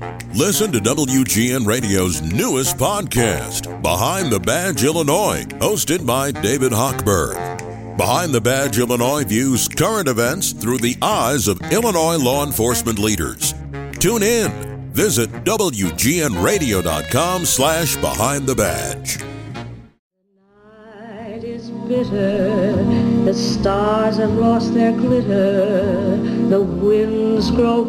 Listen to WGN Radio's newest podcast, Behind the Badge Illinois, hosted by David Hochberg. Behind the Badge Illinois views current events through the eyes of Illinois law enforcement leaders. Tune in. Visit WGNRadio.com/Behind the Badge. The night is bitter, the stars have lost their glitter, the winds grow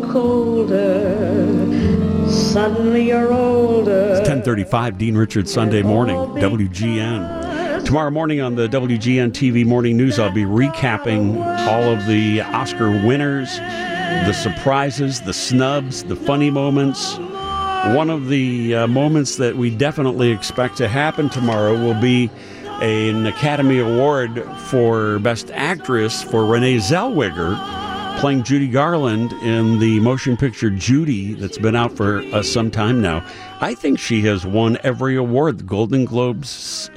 colder, suddenly you're older. It's 10:35, Dean Richards, Sunday morning, WGN. Tomorrow morning on the WGN TV Morning News, I'll be recapping all of the Oscar winners, the surprises, the snubs, the funny moments. One of the moments that we definitely expect to happen tomorrow will be an Academy Award for Best Actress for Renee Zellweger, playing Judy Garland in the motion picture Judy that's been out for some time now. I think she has won every award, the Golden Globes,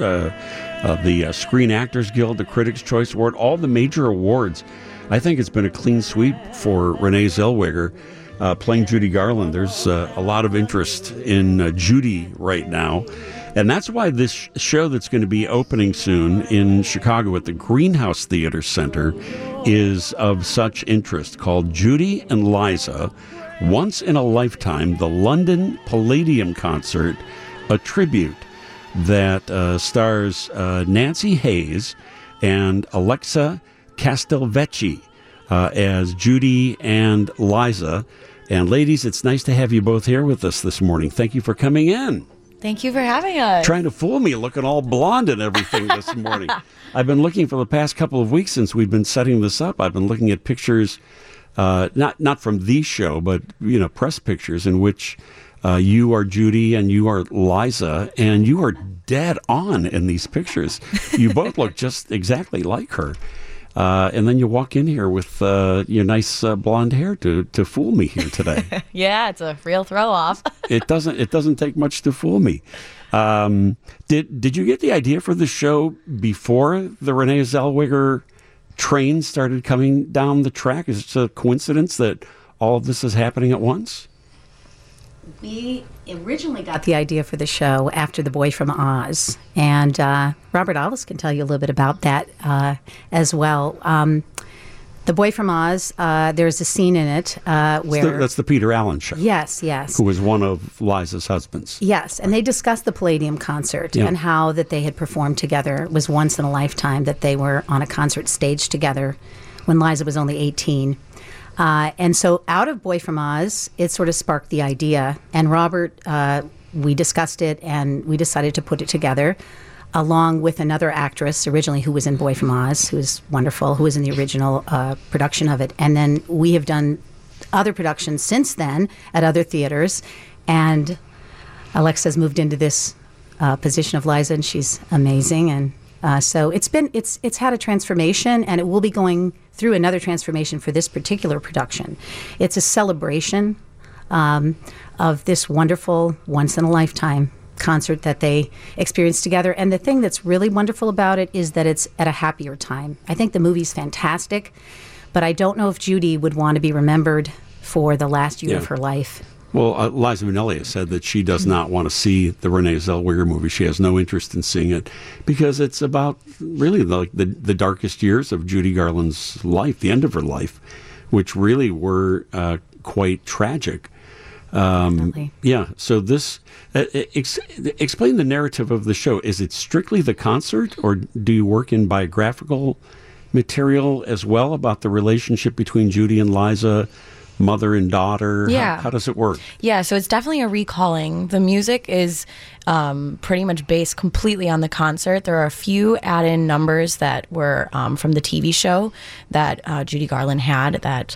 the Screen Actors Guild, the Critics' Choice Award, all the major awards. I think it's been a clean sweep for Renee Zellweger playing Judy Garland. There's a lot of interest in Judy right now. And that's why this show that's going to be opening soon in Chicago at the Greenhouse Theater Center is of such interest, called Judy and Liza, Once in a Lifetime, the London Palladium Concert, a tribute that stars Nancy Hayes and Alexa Castelvecchi as Judy and Liza. And ladies, it's nice to have you both here with us this morning. Thank you for coming in. Thank you for having us. Trying to fool me, looking all blonde and everything this morning. I've been looking for the past couple of weeks since we've been setting this up. I've been looking at pictures, not from the show, but press pictures in which you are Judy and you are Liza, and you are dead on in these pictures. You both look just exactly like her. And then you walk in here with your nice blonde hair to fool me here today. Yeah, it's a real throw off. It doesn't take much to fool me. Did you get the idea for the show before the Renee Zellweger train started coming down the track? Is it a coincidence that all of this is happening at once? We originally got the idea for the show after The Boy from Oz, and Robert Allis can tell you a little bit about that as well. The Boy from Oz, there's a scene in it where... That's the Peter Allen show. Yes. Who was one of Liza's husbands. Yes, and they discussed the Palladium concert and how that they had performed together. It was once in a lifetime that they were on a concert stage together when Liza was only 18. And so out of Boy from Oz, it sort of sparked the idea. And Robert, we discussed it, and we decided to put it together, along with another actress originally who was in Boy from Oz, who is wonderful, who was in the original production of it. And then we have done other productions since then at other theaters. And Alexa's moved into this position of Liza, and she's amazing. And so it's had a transformation, and it will be going through another transformation for this particular production. It's a celebration of this wonderful once-in-a-lifetime concert that they experienced together. And the thing that's really wonderful about it is that it's at a happier time. I think the movie's fantastic, but I don't know if Judy would want to be remembered for the last year of her life. Well, Liza Minnelli has said that she does not want to see the Renee Zellweger movie. She has no interest in seeing it because it's about really the darkest years of Judy Garland's life, the end of her life, which really were quite tragic. Yeah. So this explain the narrative of the show. Is it strictly the concert, or do you work in biographical material as well about the relationship between Judy and Liza? Mother and daughter? Yeah. How does it work? Yeah, so it's definitely a recalling. The music is pretty much based completely on the concert. There are a few add-in numbers that were from the TV show that Judy Garland had that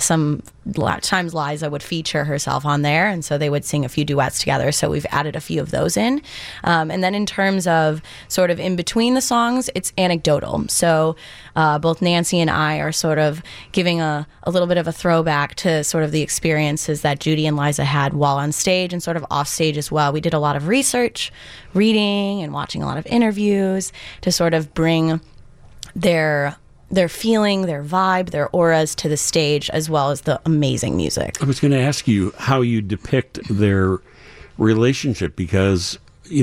times Liza would feature herself on there, and so they would sing a few duets together. So we've added a few of those in. And then in terms of sort of in between the songs, it's anecdotal. So both Nancy and I are sort of giving a little bit of a throwback to sort of the experiences that Judy and Liza had while on stage and sort of off stage as well. We did a lot of research, reading and watching a lot of interviews to sort of bring their their feeling, their vibe, their auras to the stage, as well as the amazing music. I was going to ask you how you depict their relationship, because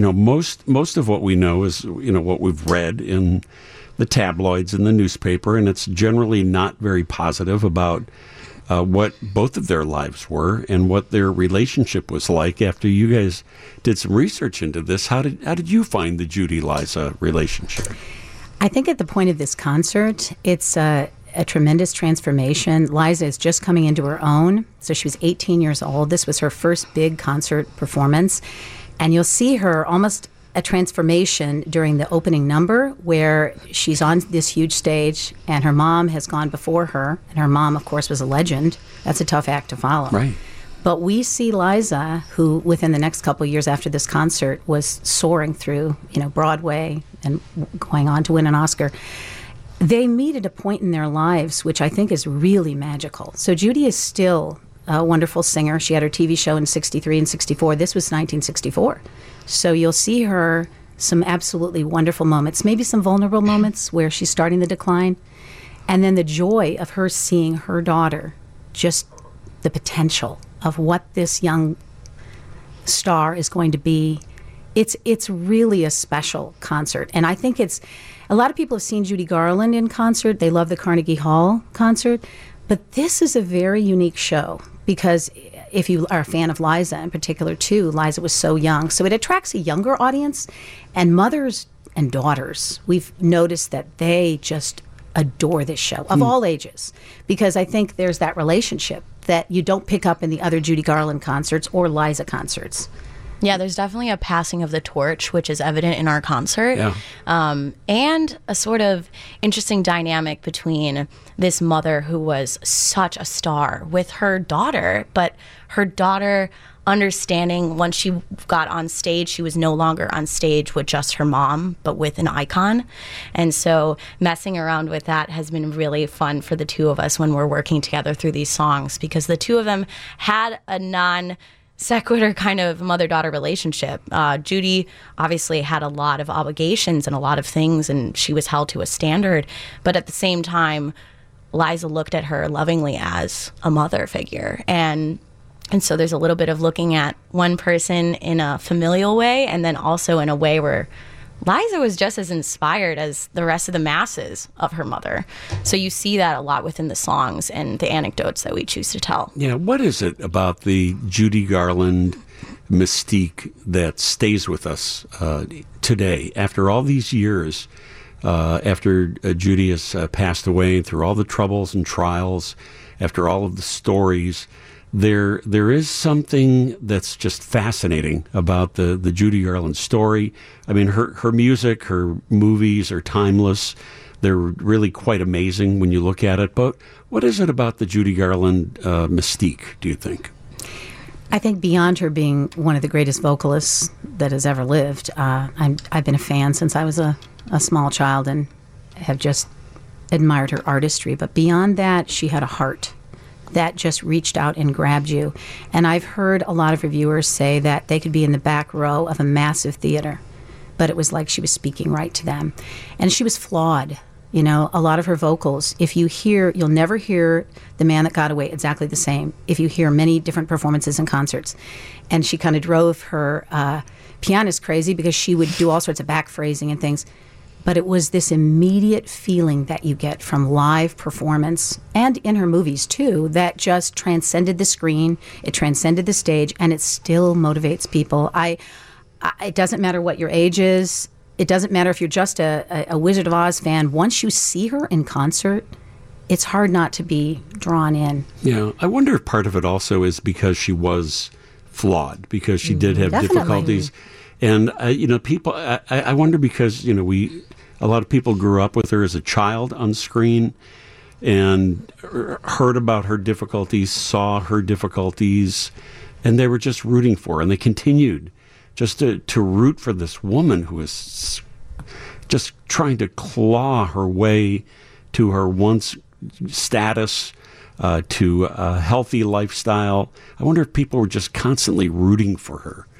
most of what we know is what we've read in the tabloids and the newspaper, and it's generally not very positive about what both of their lives were and what their relationship was like. After you guys did some research into this, how did you find the Judy-Liza relationship? I think at the point of this concert, it's a tremendous transformation. Liza is just coming into her own. So she was 18 years old. This was her first big concert performance. And you'll see her almost a transformation during the opening number, where she's on this huge stage and her mom has gone before her. And her mom, of course, was a legend. That's a tough act to follow. Right. But we see Liza, who within the next couple of years after this concert was soaring through, Broadway and going on to win an Oscar. They meet at a point in their lives which I think is really magical. So Judy is still a wonderful singer. She had her TV show in 63 and 64. This was 1964. So you'll see her some absolutely wonderful moments, maybe some vulnerable moments where she's starting the decline. And then the joy of her seeing her daughter, just the potential of what this young star is going to be. It's really a special concert. And I think a lot of people have seen Judy Garland in concert. They love the Carnegie Hall concert. But this is a very unique show, because if you are a fan of Liza in particular, too, Liza was so young. So it attracts a younger audience, and mothers and daughters, we've noticed that they just adore this show, of all ages, because I think there's that relationship that you don't pick up in the other Judy Garland concerts or Liza concerts. Yeah, there's definitely a passing of the torch, which is evident in our concert. Yeah. And a sort of interesting dynamic between this mother who was such a star with her daughter, but her daughter understanding once she got on stage, she was no longer on stage with just her mom, but with an icon. And so messing around with that has been really fun for the two of us when we're working together through these songs, because the two of them had a non-sequitur kind of mother-daughter relationship. Judy obviously had a lot of obligations and a lot of things, and she was held to a standard. But at the same time, Liza looked at her lovingly as a mother figure. And so there's a little bit of looking at one person in a familial way, and then also in a way where Liza was just as inspired as the rest of the masses of her mother. So you see that a lot within the songs and the anecdotes that we choose to tell. Yeah, what is it about the Judy Garland mystique that stays with us today after all these years, after Judy has passed away, and through all the troubles and trials, after all of the stories? There is something that's just fascinating about the Judy Garland story. I mean, her music, her movies are timeless. They're really quite amazing when you look at it. But what is it about the Judy Garland mystique, do you think? I think beyond her being one of the greatest vocalists that has ever lived, I've been a fan since I was a small child and have just admired her artistry. But beyond that, she had a heart that just reached out and grabbed you. And I've heard a lot of reviewers say that they could be in the back row of a massive theater, but it was like she was speaking right to them. And she was flawed. A lot of her vocals, if you hear, you'll never hear The Man That Got Away exactly the same if you hear many different performances and concerts. And she kind of drove her pianist crazy, because she would do all sorts of back phrasing and things. But it was this immediate feeling that you get from live performance, and in her movies too, that just transcended the screen, it transcended the stage, and it still motivates people. It doesn't matter what your age is. It doesn't matter if you're just a Wizard of Oz fan. Once you see her in concert, it's hard not to be drawn in. Yeah, I wonder if part of it also is because she was flawed, because she did have difficulties. And, people, I wonder, because, a lot of people grew up with her as a child on screen and heard about her difficulties, saw her difficulties, and they were just rooting for her. And they continued just to root for this woman who was just trying to claw her way to her once status, to a healthy lifestyle. I wonder if people were just constantly rooting for her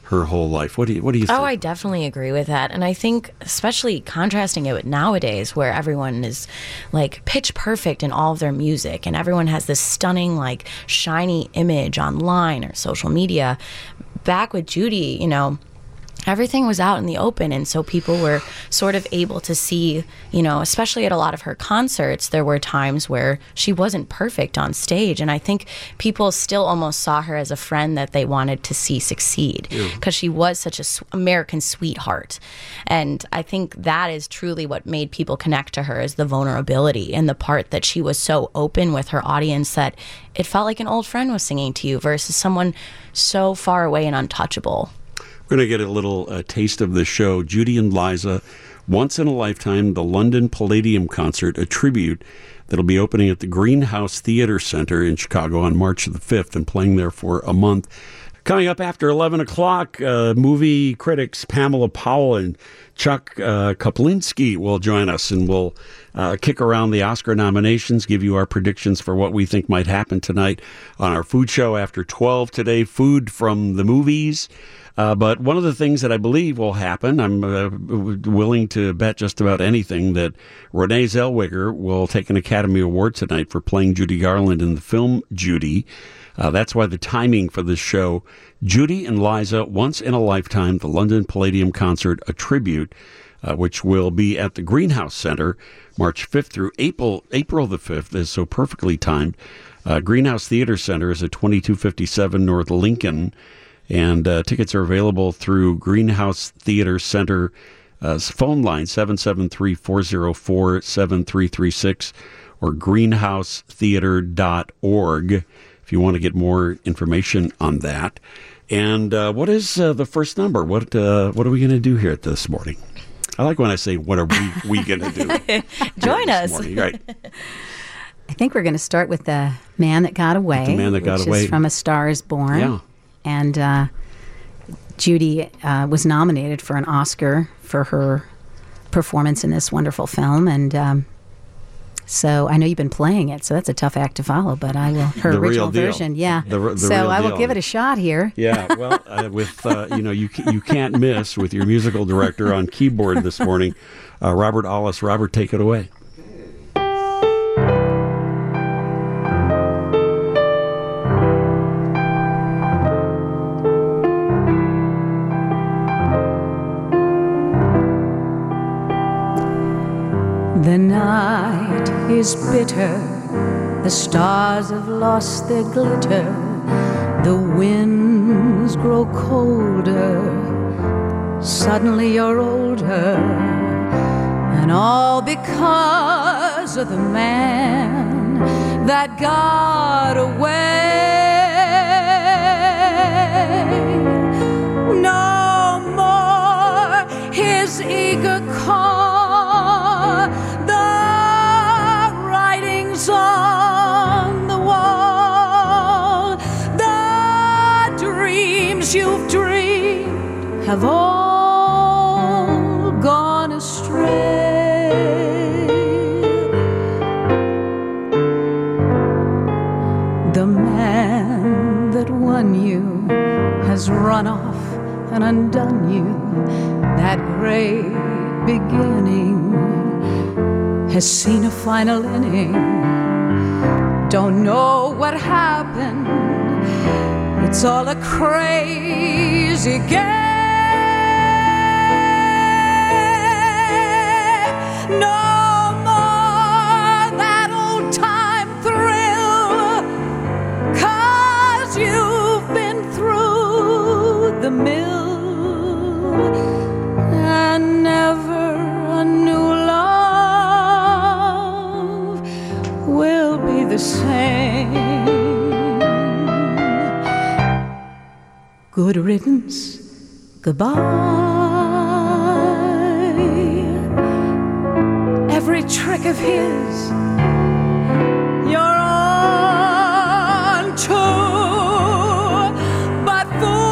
her whole life. What do you think? Oh, I definitely agree with that. And I think especially contrasting it with nowadays where everyone is like pitch perfect in all of their music and everyone has this stunning, like shiny image online or social media. Back with Judy, you know, everything was out in the open, and so people were sort of able to see, you know, especially at a lot of her concerts, there were times where she wasn't perfect on stage, and I think people still almost saw her as a friend that they wanted to see succeed because she was such a American sweetheart. And I think that is truly what made people connect to her, is the vulnerability and the part that she was so open with her audience that it felt like an old friend was singing to you versus someone so far away and untouchable. We're going to get a little taste of the show. Judy and Liza, Once in a Lifetime, the London Palladium Concert, a tribute that'll be opening at the Greenhouse Theater Center in Chicago on March the 5th and playing there for a month. Coming up after 11 o'clock, movie critics Pamela Powell and Chuck Koplinski will join us, and we'll kick around the Oscar nominations, give you our predictions for what we think might happen tonight on our food show after 12 today, food from the movies. But one of the things that I believe will happen, I'm willing to bet just about anything, that Renee Zellweger will take an Academy Award tonight for playing Judy Garland in the film Judy. That's why the timing for this show, Judy and Liza, Once in a Lifetime, the London Palladium Concert, a tribute, which will be at the Greenhouse Center March 5th through April the 5th, is so perfectly timed. Greenhouse Theater Center is at 2257 North Lincoln. And tickets are available through Greenhouse Theater Center phone line 773-404-7336 or greenhousetheater.org if you want to get more information on that. And what is the first number? What are we going to do here this morning? I like when I say, what are we going to do? Join us. Morning. Right. I think we're going to start with The Man That Got Away. The Man That Got Away. Which is from A Star Is Born. Yeah. And Judy was nominated for an Oscar for her performance in this wonderful film. And so I know you've been playing it, so that's a tough act to follow, but I will. Her The original real deal. version, yeah. The so real I will deal. give it a shot here. Yeah, well, with you can't miss with your musical director on keyboard this morning, Robert Allis. Robert, take it away. The night is bitter, the stars have lost their glitter, the winds grow colder, suddenly you're older, and all because of the man that got away. No more his eager call, on the wall, the dreams you've dreamed have all gone astray. The man that won you has run off and undone you. That great beginning has seen a final inning. Don't know what happened, it's all a crazy game. No more that old time thrill, 'cause you've been through the mill, and never a new love will be the same. Good riddance, goodbye. Every trick of his you're on to, but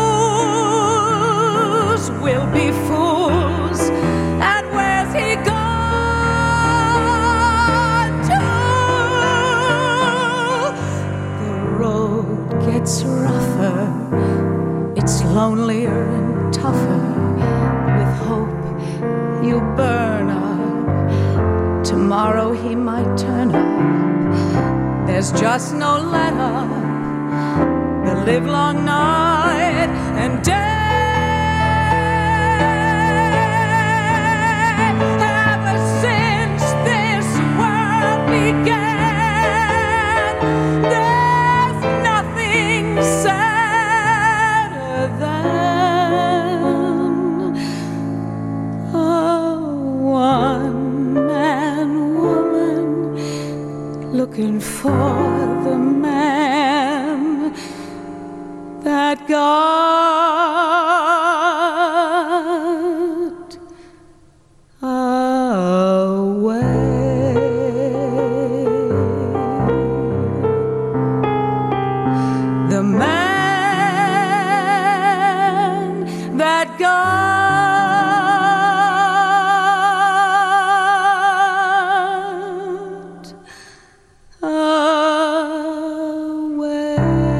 fools will be fools, and where's he gone to? The road gets rougher, it It's lonelier and tougher. With hope you burn up. Tomorrow he might turn up. There's just no let up. The livelong night and day. Ever since this world began, there's nothing sadder than a one-man woman looking for the man that got away. The man that got away.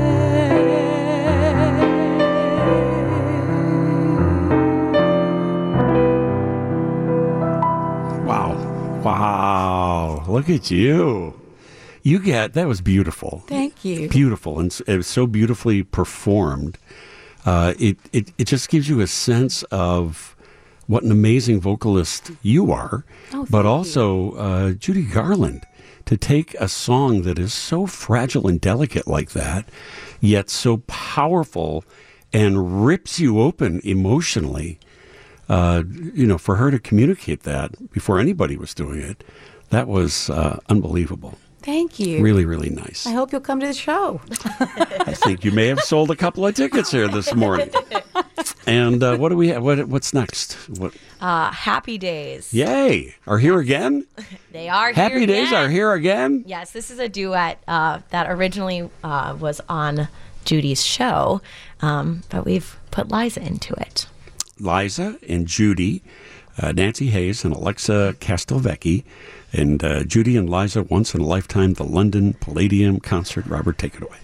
Wow. Look at you. That was beautiful. Thank you. Beautiful. And it was so beautifully performed. It just gives you a sense of what an amazing vocalist you are, but also Judy Garland, to take a song that is so fragile and delicate like that, yet so powerful and rips you open emotionally. For her to communicate that before anybody was doing it, that was unbelievable. Thank you. Really, really nice. I hope you'll come to the show. I think you may have sold a couple of tickets here this morning. And what do we have? What's next? Happy Days. Yay! Are here again? They are Happy here Days again. are here again? Yes, this is a duet that originally was on Judy's show, but we've put Liza into it. Liza and Judy, Nancy Hayes and Alexa Castelvecchi, and Judy and Liza, Once in a Lifetime, the London Palladium concert. Robert, take it away.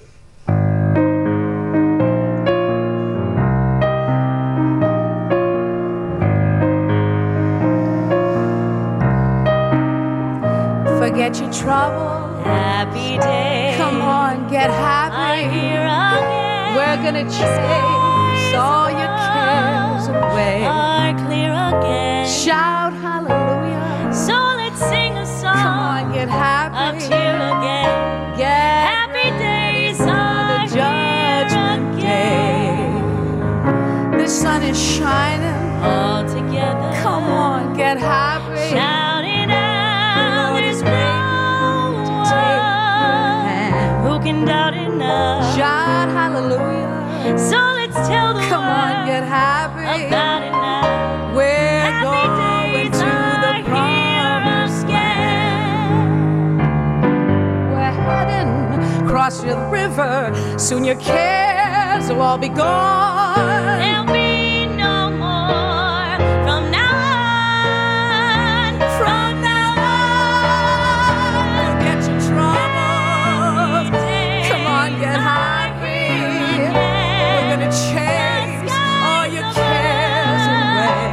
Forget your trouble. Happy day. Come on, get happy. Here again. We're gonna chase all your cares away. Are clear again. Shout hallelujah. So let's sing a song. Come on, get happy. Up here again. Get Happy days are the judgment here day. The sun is shining. all together. Come on, get happy. Shout it out. Lord There's is no waiting to take your hand. one who can doubt it now. Shout hallelujah. So let's tell the Come on, world get happy. about it now. We're Happy going days to are the here promised again. land. We're heading across the river. Soon your cares will all be gone. There'll be no more from now on. From now on, forget your troubles. Come on, get happy. We're gonna chase all your cares away.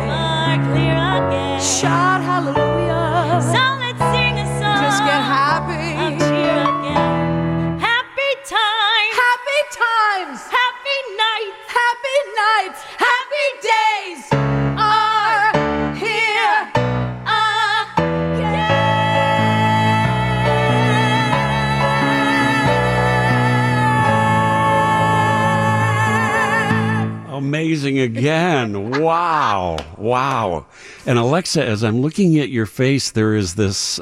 Shout hallelujah. So let's sing a song. Just get happy. Up here again. Happy times. Happy times. Happy nights. Happy nights. Happy days are here again. Amazing again. Wow. Wow. And Alexa, as I'm looking at your face, there is this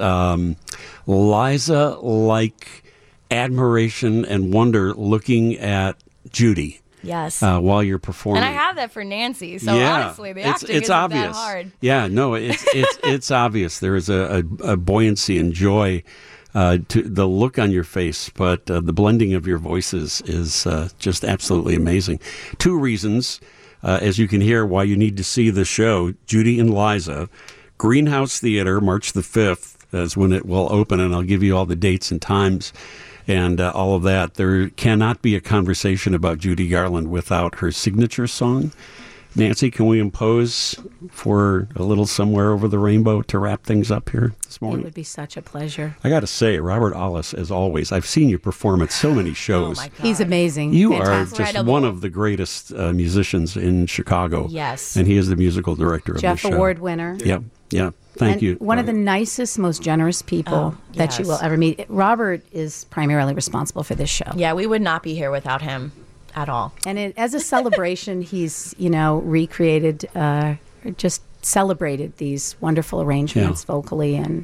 Liza-like admiration and wonder looking at Judy Yes. while you're performing. And I have that for Nancy. So Yeah. honestly, the It's- acting it's isn't obvious. that hard. Yeah, no, it's obvious. There is a buoyancy and joy to the look on your face, but the blending of your voices is just absolutely amazing. Two reasons, as you can hear, why you need to see the show. Judy and Liza, Greenhouse Theater, March the 5th is when it will open, and I'll give you all the dates and times. and all of that. There cannot be a conversation about Judy Garland without her signature song. Nancy, can we impose for a little Somewhere Over the Rainbow to wrap things up here this morning? It would be such a pleasure. I got to say, Robert Ollis, as always, I've seen you perform at so many shows. Oh my God. He's amazing. You Fantastic. are just one of the greatest musicians in Chicago. Yes. And he is the musical director of Jeff the show. Award winner. Yeah, yeah. Thank And you. one of the nicest, most generous people that you will ever meet. Robert is primarily responsible for this show. Yeah, we would not be here without him at all. And as a celebration, he's, recreated, just celebrated these wonderful arrangements vocally. And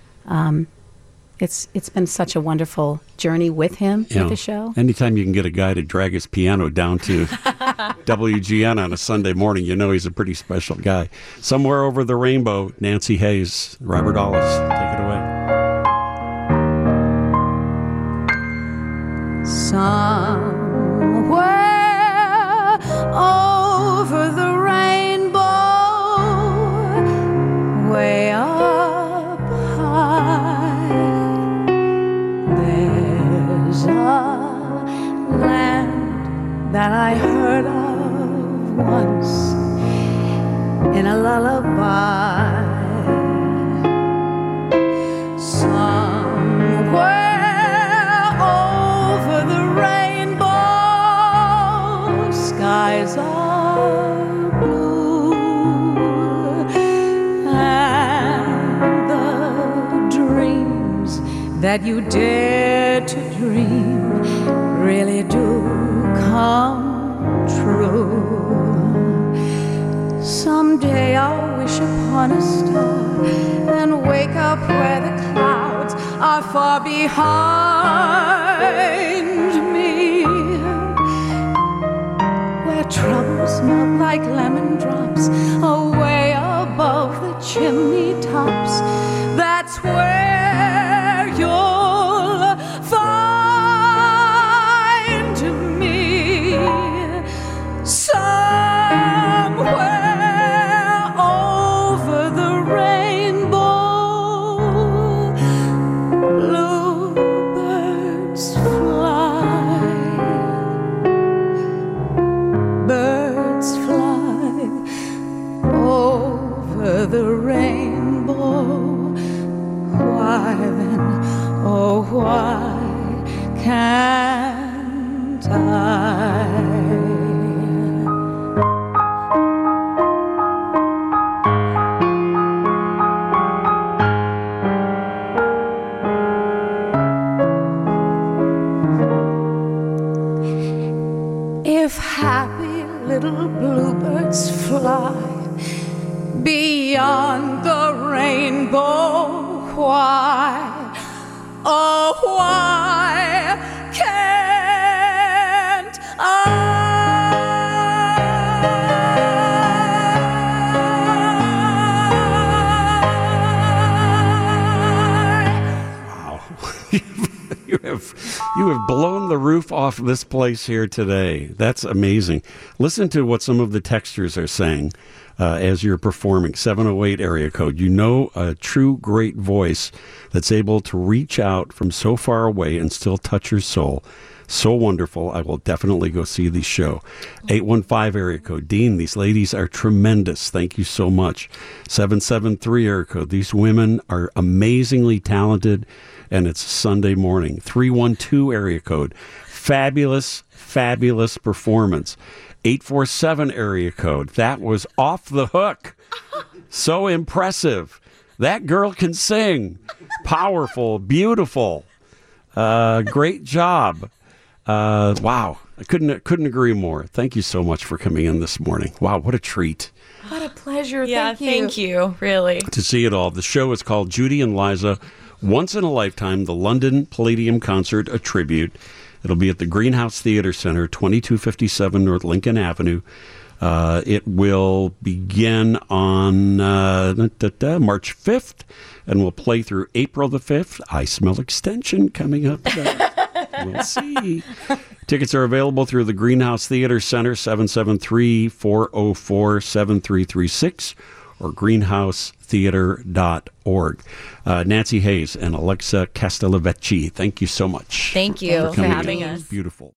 it's been such a wonderful journey with him with the show. Anytime you can get a guy to drag his piano down to WGN on a Sunday morning, you know he's a pretty special guy. Somewhere Over the Rainbow, Nancy Hayes, Robert Ollis. Take it away. Somewhere over the rainbow, way up high, there's a land that I heard of once in a lullaby. Somewhere over the rainbow, skies are blue, and the dreams that you dare to dream really do come true. Someday I'll wish upon a star and wake up where the clouds are far behind me, where troubles melt like lemon drops away above the chimney tops. That's where you'll find me, somewhere over the rainbow. Bluebirds fly, birds fly over the rainbow. Why then, oh why can't I? If happy little bluebirds fly beyond the rainbow, why, oh why can't Wow. You have blown the roof off this place here today. That's amazing. Listen to what some of the texters are saying as you're performing. 708 area code. You know a true great voice that's able to reach out from so far away and still touch your soul. So wonderful. I will definitely go see the show. 815 area code. Dean, these ladies are tremendous. Thank you so much. 773 area code. These women are amazingly talented, and it's Sunday morning. 312 area code. Fabulous, fabulous performance. 847 area code. That was off the hook. So impressive. That girl can sing. Powerful, beautiful. Great job. Wow. I couldn't agree more. Thank you so much for coming in this morning. Wow, what a treat. What a pleasure. Yeah, thank you, really. To see it all. The show is called Judy and Liza, Once in a Lifetime, the London Palladium Concert, a tribute. It'll be at the Greenhouse Theater Center, 2257 North Lincoln Avenue. It will begin on March 5th and will play through April the 5th. I smell extension coming up. We'll see. Tickets are available through the Greenhouse Theater Center, 773-404-7336, or greenhousetheater.org. Nancy Hayes and Alexa Castellavecchi, thank you so much. Thank you for having us. Beautiful.